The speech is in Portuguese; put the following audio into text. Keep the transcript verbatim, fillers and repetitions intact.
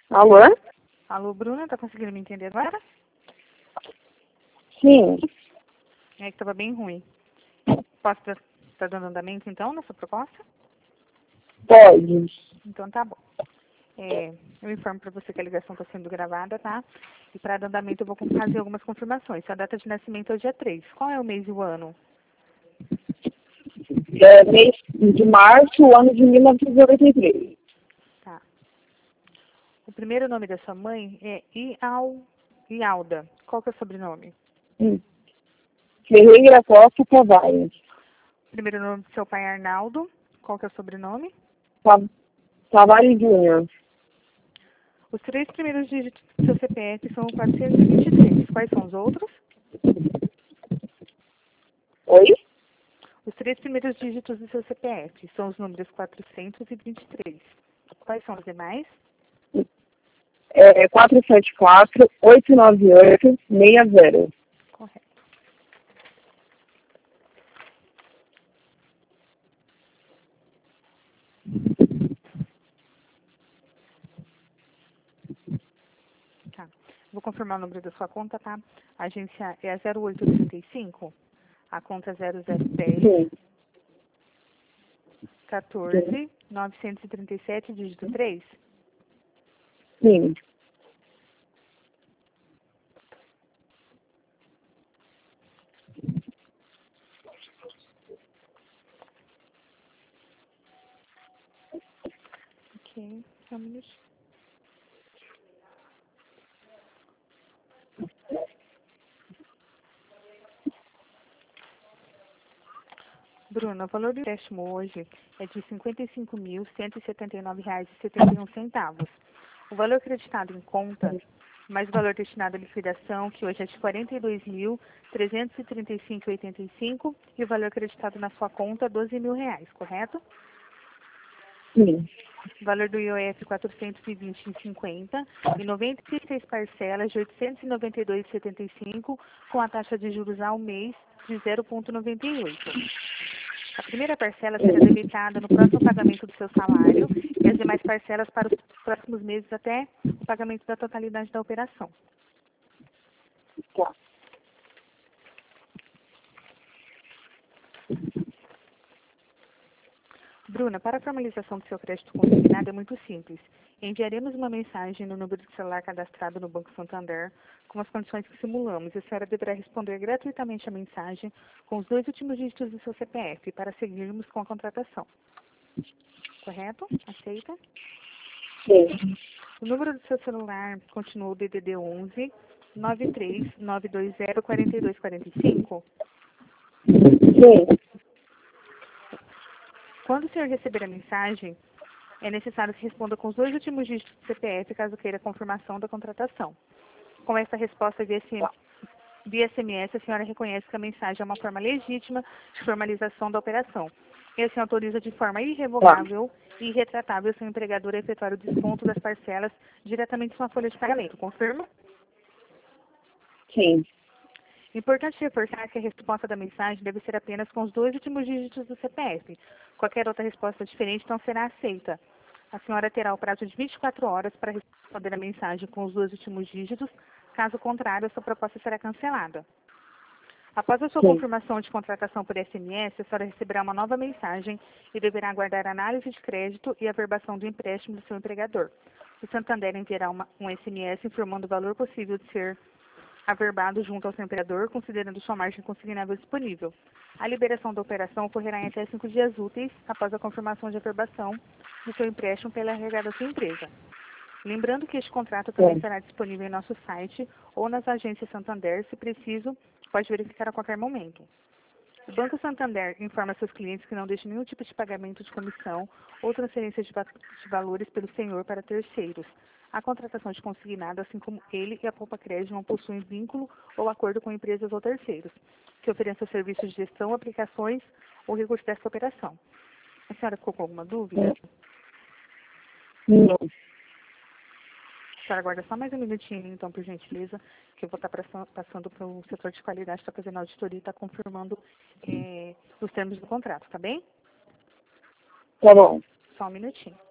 Alô? Alô, Bruna, tá conseguindo me entender agora? Sim. É que tava bem ruim. Posso estar tá dando andamento, então, nessa proposta? Pode. Então tá bom. É, eu informo para você que a ligação está sendo gravada, tá? E para dar andamento eu vou fazer algumas confirmações. Sua data de nascimento é o dia três. Qual é o mês e o ano? É mês de março, ano de mil novecentos e noventa e três. Tá. O primeiro nome da sua mãe é Ial, Ialda. Qual que é o sobrenome? Hum. Ferreira Costa Tavares. O primeiro nome do seu pai é Arnaldo. Qual que é o sobrenome? Ta- Tavares Júnior. Os três primeiros dígitos do seu C P F são quatrocentos e vinte e três. Quais são os outros? Oi? Os três primeiros dígitos do seu C P F são os números quatrocentos e vinte e três. Quais são os demais? É quatro sete quatro, oito nove oito, seis zero. Correto. Tá. Vou confirmar o número da sua conta, tá? A agência é a zero oito trinta e cinco, a conta é zero zero dez, Sim. quatorze, novecentos e trinta e sete, dígito três. Sim. Ok, só um minutinho. Bruna, o valor do empréstimo hoje é de cinquenta e cinco mil, cento e setenta e nove reais e setenta e um centavos. O valor acreditado em conta, mais o valor destinado à liquidação, que hoje é de quarenta e dois mil, trezentos e trinta e cinco reais e oitenta e cinco centavos, e o valor acreditado na sua conta, doze mil reais, correto? Sim. O valor do I O F quatrocentos e vinte e cinquenta e noventa e seis parcelas de oitocentos e noventa e dois reais e setenta e cinco centavos, com a taxa de juros ao mês de zero vírgula noventa e oito. A primeira parcela será debitada no próximo pagamento do seu salário e as demais parcelas para os próximos meses até o pagamento da totalidade da operação. Tá. Bruna, para a formalização do seu crédito consignado é muito simples. Enviaremos uma mensagem no número de celular cadastrado no Banco Santander com as condições que simulamos e a senhora deverá responder gratuitamente a mensagem com os dois últimos dígitos do seu C P F para seguirmos com a contratação. Correto? Aceita? Sim. O número do seu celular continua o D D D onze, nove três nove dois zero, quatro dois quatro cinco. Sim. Quando o senhor receber a mensagem, é necessário que responda com os dois últimos dígitos do C P F, caso queira a confirmação da contratação. Com essa resposta via S M S, a senhora reconhece que a mensagem é uma forma legítima de formalização da operação. E assim autoriza de forma irrevogável e irretratável seu empregador a efetuar o desconto das parcelas diretamente em sua folha de pagamento. Confirma? Sim. Importante reforçar que a resposta da mensagem deve ser apenas com os dois últimos dígitos do C P F. Qualquer outra resposta diferente não será aceita. A senhora terá o prazo de vinte e quatro horas para responder a mensagem com os dois últimos dígitos. Caso contrário, a sua proposta será cancelada. Após a sua Sim. confirmação de contratação por S M S, a senhora receberá uma nova mensagem e deverá aguardar a análise de crédito e a averbação do empréstimo do seu empregador. O Santander enviará uma, um S M S informando o valor possível de ser averbado junto ao seu empregador, considerando sua margem consignável disponível. A liberação da operação ocorrerá em até cinco dias úteis após a confirmação de averbação do seu empréstimo pela R H da sua empresa. Lembrando que este contrato também Sim. estará disponível em nosso site ou nas agências Santander, se preciso, pode verificar a qualquer momento. O Banco Santander informa seus clientes que não deixa nenhum tipo de pagamento de comissão ou transferência de, va de valores pelo senhor para terceiros. A contratação de consignado, assim como ele e a Poupa Crédito, não possuem vínculo ou acordo com empresas ou terceiros, que ofereçam serviços de gestão, aplicações ou recurso dessa operação. A senhora ficou com alguma dúvida? Não. A senhora aguarda só mais um minutinho, então, por gentileza, que eu vou estar passando para o setor de qualidade, está fazendo a auditoria e está confirmando eh, os termos do contrato, tá bem? Tá bom. Só um minutinho.